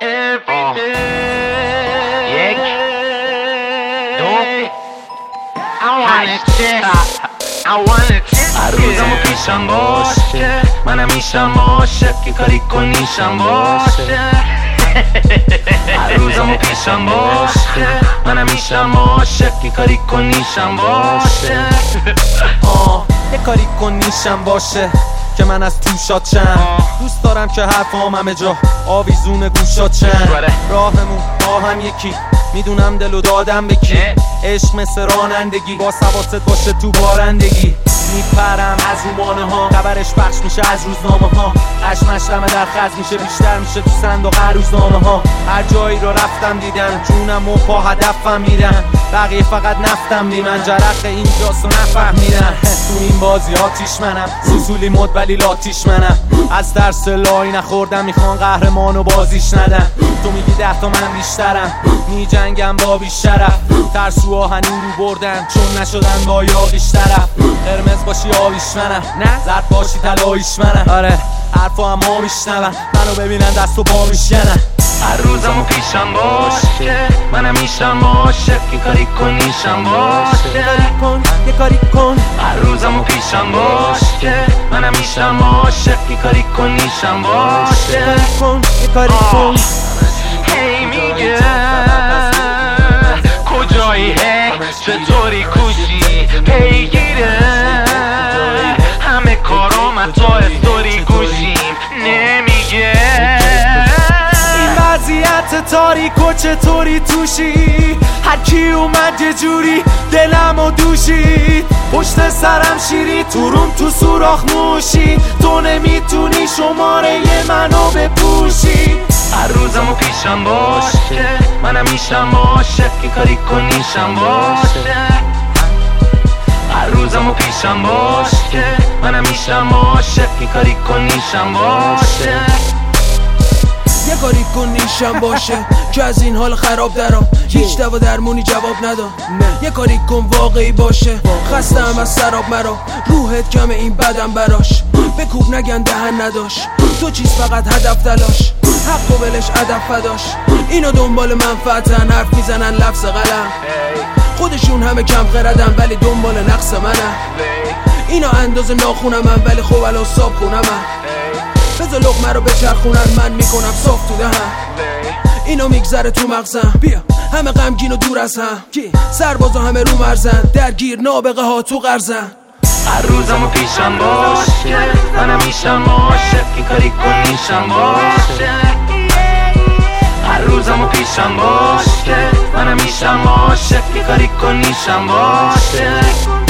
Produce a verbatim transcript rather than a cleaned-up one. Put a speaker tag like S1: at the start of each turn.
S1: آه. یک دو هر روزمو پیشم باشه، منم میشم عاشق که کاری کنیشم باشه. هر روزمو پیشم باشه، منم میشم عاشق که کاری کنیشم باشه.
S2: آه یه کاری کنیشم باشه که من از تو شاد شم. دوست دارم که حرفام همه جا آویزون گوشات شم. راهمون با هم یکی، میدونم دلو دادم به کی. عشق مثل رانندگی، با حواست باشه تو بارندگی. میپرم از رومانه ها، خبرش پخش میشه از روزنامه ها. خشمش دمه در خز میشه، بیشتر میشه تو صندوق هر روزنامه ها. هر جایی رو رفتم دیدم، جونم و پا هدفم میرن. بقیه فقط نفتم بیمن، جرق اینجاست و نفهمیدن. تو این بازی آتیش منم، سوسولی مد ولی لاتیش منم. از درس لای نخوردم، میخوان قهرمانو بازیش ندن. تو میگی ده تا من بیشترم، میجنگم با بیشرف. ترسوها هنین رو بردن چون نشدن با یاقیش طرف. قرمز باشی آبیش منم، نه زرد باشی طلاییش منم. آره حرفا هم ما میشنون، منو ببینن دست و پا میشکنن.
S1: هر روزمو پیشم باشه، منم میشم عاشق که کاری کنیشم باشه.
S2: یه کاری کن، یه کاری کن.
S1: هر روزمو پیشم باشه، منم میشم عاشق که کاری کنیشم باشه.
S2: یه کاری کن، یه کاری کن.
S1: هی میگه کجایی، هی چطوری کوشی پیگیره همه کارام تو استوری گوشیم نمیگه.
S2: این وضعیت تاریک و چطوری توشی؟ هر کی اومد یه جوری دلمو دوشید. پشت سرم شیری تو روم تو سوراخ موشی. تو نمیتونی شماره منو بپوشی.
S1: هر روزمو پیشم باشه، منم میشم عاشق که کاری کنیشم باشه. هر روزمو پیشم باشه، منم میشم عاشق که کاری کنیشم باشه.
S3: یه کاری کنیشم باشه که از این حال خراب درام. هیچ دوا درمونی جواب نداد. یه کاری کن واقعی باشه، خستم از سراب مرا. روحت کمه این بدم براش، بکوب نگن دهن نداشت. تو چیز فقط هدف تلاش، حق و ولش ادب فداش. اینا دنبال منفعتن، حرف میزنن لفظ قلم. خودشون همه کم خردن ولی دنبال نقص منن. اینا اندازه ناخونمن ولی خب الان صاف خونمن. بذار لقمه رو بچرخونن، من میکنم صاف تو دهن. اینا میگذره تو مغزم، بیا همه غمگین و دور از هم. سربازا همه رو مرزن، درگیر نابغه ها تو غرزن.
S1: هر روزمو پیشم باشه، منم میشم عاشق که کاری کنیشم باشه. هر روزمو پیشم باشه، منم میشم عاشق که کاری کنیشم باشه.